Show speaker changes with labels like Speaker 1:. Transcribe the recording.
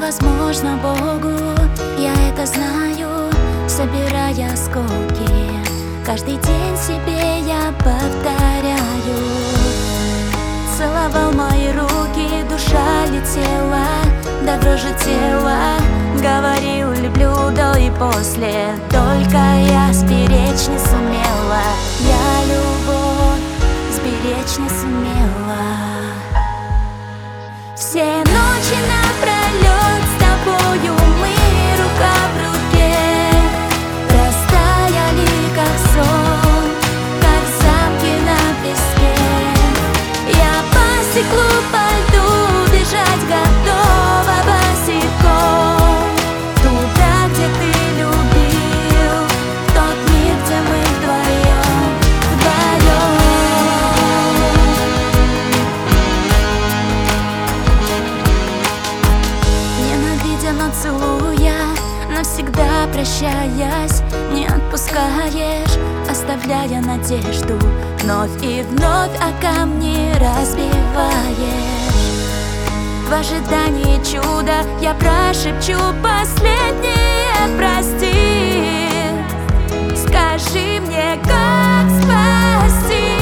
Speaker 1: невозможно Богу, я это знаю, собирая осколки. Каждый день себе я повторяю. Целовал мои руки, душа летела до дрожи тела. Говорил, люблю до и после, только я сберечь не сумела. Я любовь сберечь не сумела. Все ночи напролет с тобою мы рука в руке растаяли, как сон, как замки на песке. Я по стеклу, по льду бежать готова босиком туда, где ты любил, тот мир, где мы вдвоем, вдвоем. Ненавидя, но целуя, навсегда прощаясь, не отпускаешь, оставляя надежду. Вновь и вновь о камни разбиваешь. В ожидании чуда я прошепчу последнее прости. Скажи мне, как спасти.